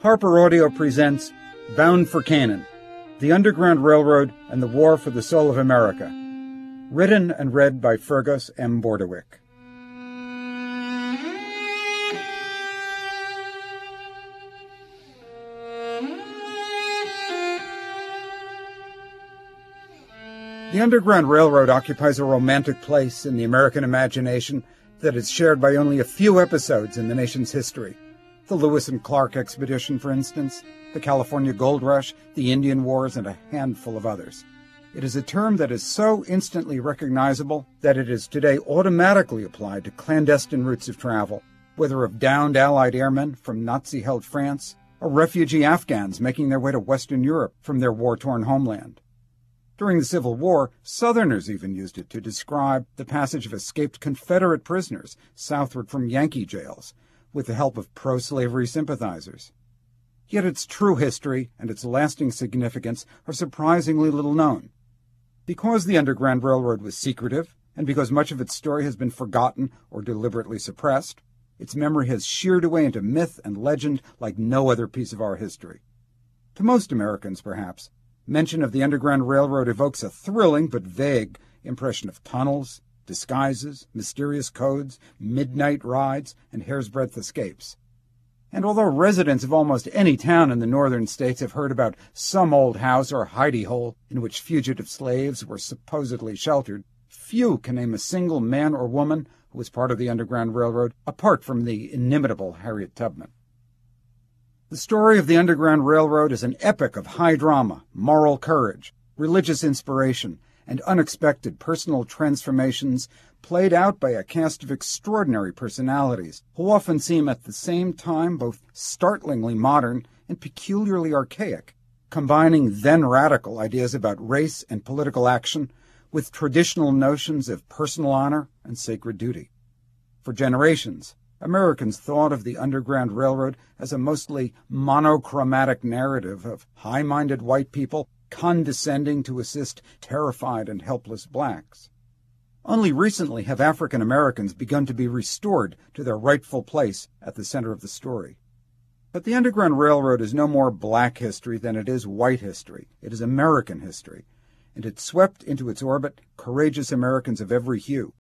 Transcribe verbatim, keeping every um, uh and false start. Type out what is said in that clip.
Harper Audio presents Bound for Canaan, The Underground Railroad and the War for the Soul of America. Written and read by Fergus M. Bordewick. The Underground Railroad occupies a romantic place in the American imagination that is shared by only a few episodes in the nation's history. The Lewis and Clark expedition, for instance, the California Gold Rush, the Indian Wars, and a handful of others. It is a term that is so instantly recognizable that it is today automatically applied to clandestine routes of travel, whether of downed Allied airmen from Nazi-held France or refugee Afghans making their way to Western Europe from their war-torn homeland. During the Civil War, Southerners even used it to describe the passage of escaped Confederate prisoners southward from Yankee jails, with the help of pro-slavery sympathizers. Yet its true history and its lasting significance are surprisingly little known. Because the Underground Railroad was secretive, and because much of its story has been forgotten or deliberately suppressed, its memory has sheared away into myth and legend like no other piece of our history. To most Americans, perhaps, mention of the Underground Railroad evokes a thrilling but vague impression of tunnels, disguises, mysterious codes, midnight rides, and hair's-breadth escapes. And although residents of almost any town in the northern states have heard about some old house or hidey-hole in which fugitive slaves were supposedly sheltered, few can name a single man or woman who was part of the Underground Railroad apart from the inimitable Harriet Tubman. The story of the Underground Railroad is an epic of high drama, moral courage, religious inspiration, and unexpected personal transformations played out by a cast of extraordinary personalities who often seem at the same time both startlingly modern and peculiarly archaic, combining then radical ideas about race and political action with traditional notions of personal honor and sacred duty. For generations, Americans thought of the Underground Railroad as a mostly monochromatic narrative of high-minded white people condescending to assist terrified and helpless blacks. Only recently have African Americans begun to be restored to their rightful place at the center of the story. But the Underground Railroad is no more black history than it is white history. It is American history, and it swept into its orbit courageous Americans of every hue,